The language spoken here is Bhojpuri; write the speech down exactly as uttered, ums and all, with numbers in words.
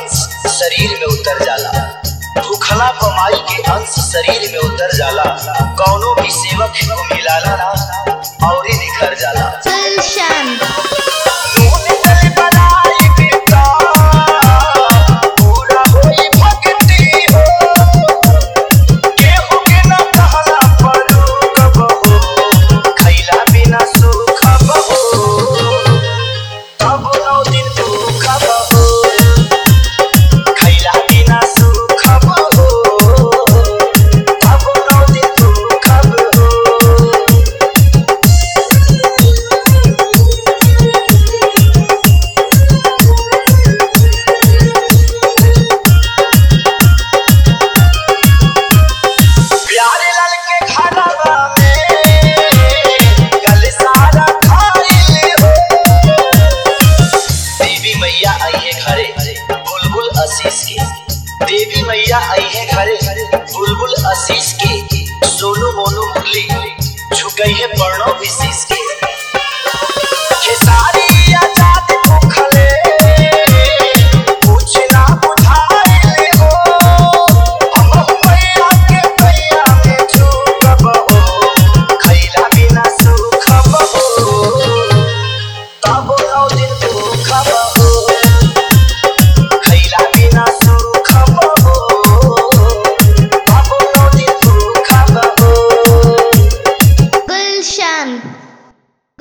अंश शरीर में उतर जाला, भूखला कमाई के अंश शरीर में उतर जाला, कौनो भी सेवक को मिलाला ना और ही निखर जाला। देवी मैया आई है घरे बुलबुल आशीष की, सोनू मोनू मुरली झुकई है प्रणव विशीष की।